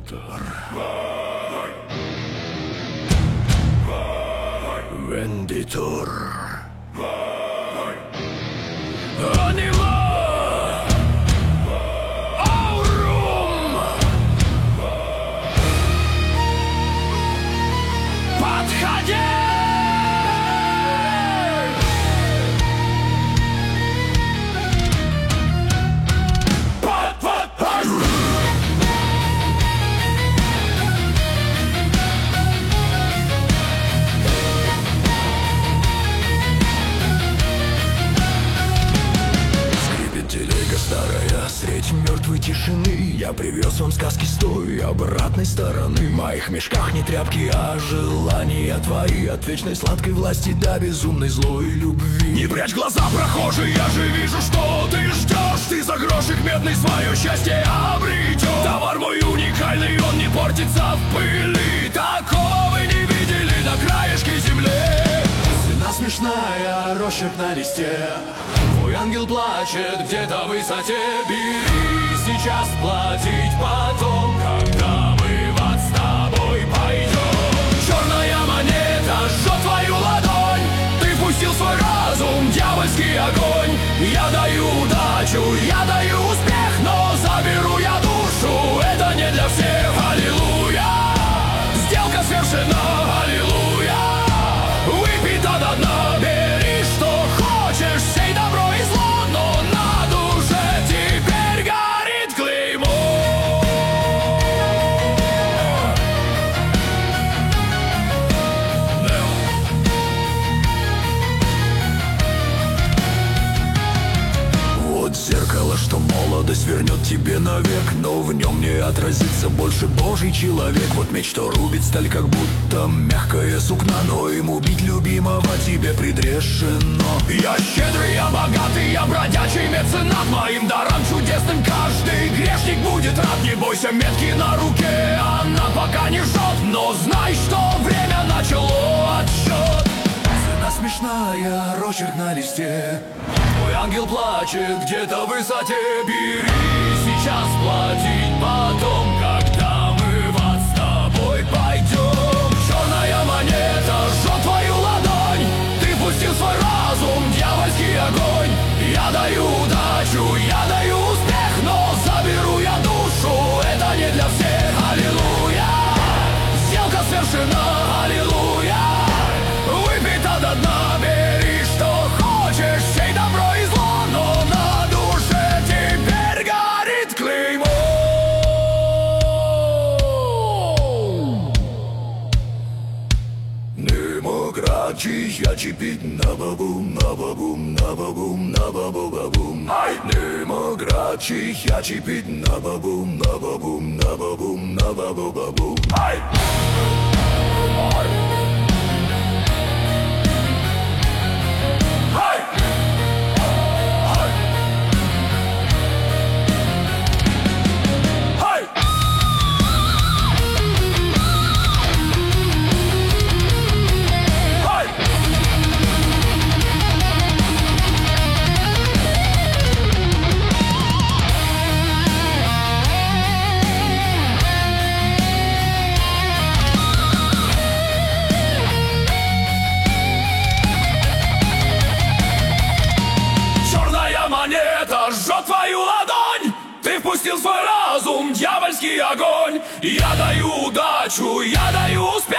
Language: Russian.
Терминатор. Вендитор. Анима. Аурум. Подходи! Старая, средь мертвой тишины я привез вам сказки с той обратной стороны. В моих мешках не тряпки, а желания твои. От вечной сладкой власти до безумной злой любви. Не прячь глаза, прохожий, я же вижу, что ты ждешь. Ты за грошик медный свое счастье обретешь. Товар мой уникальный, он не портится в пыли. Такого вы не видели на краешке земли. Цена смешная, росчерк на листе. Твой ангел плачет где-то в высоте. Бери сейчас платить потом, когда мы в ад с тобой пойдем. Черная монета жжет твою ладонь. Ты впустил свой разум, дьявольский огонь. Я даю удачу, я даю успех, но заберу я душу. Это не для всех, аллилуйя. Сделка свершена, аллилуйя. Выпито до дна, бери что хочешь, сей добро и зло, но на душе теперь горит клеймо. Вот зеркало, что молодость вернет тебе навек, но в нем не отразится больше Божий человек. Вот меч, что рубит сталь, как будто мягкое сукно, но им убить любимого тебе предрешено. Я щедрый, я богатый, я бродячий меценат. Моим даром чудесным каждый грешник будет рад. Не бойся метки на руке, она пока не жжет, но знай, что время начало отсчет. Цена смешная, росчерк на листе. Твой ангел плачет где-то в высоте. Бери сейчас платить потом, когда мы в ад с тобой пойдем. Черная монета жжет твою ладонь. Ты пустил свой разум, дьявольский огонь. Я даю удачу, я даю успех, но заберу я душу. Это не для всех, аллилуйя. Сделка свершена, аллилуйя. Выпито до дна, бери что хочешь, сей добро и зло, но на душе теперь горит клеймо. Нема грачи, я чипить на бабум, на бабум, на бабум, на бабу бабум. Нема грачи, я чипить на бабум, на бабум, на бабум, на бабу бабум. Жжет твою ладонь. Ты впустил свой разум, дьявольский огонь. Я даю удачу, я даю успех,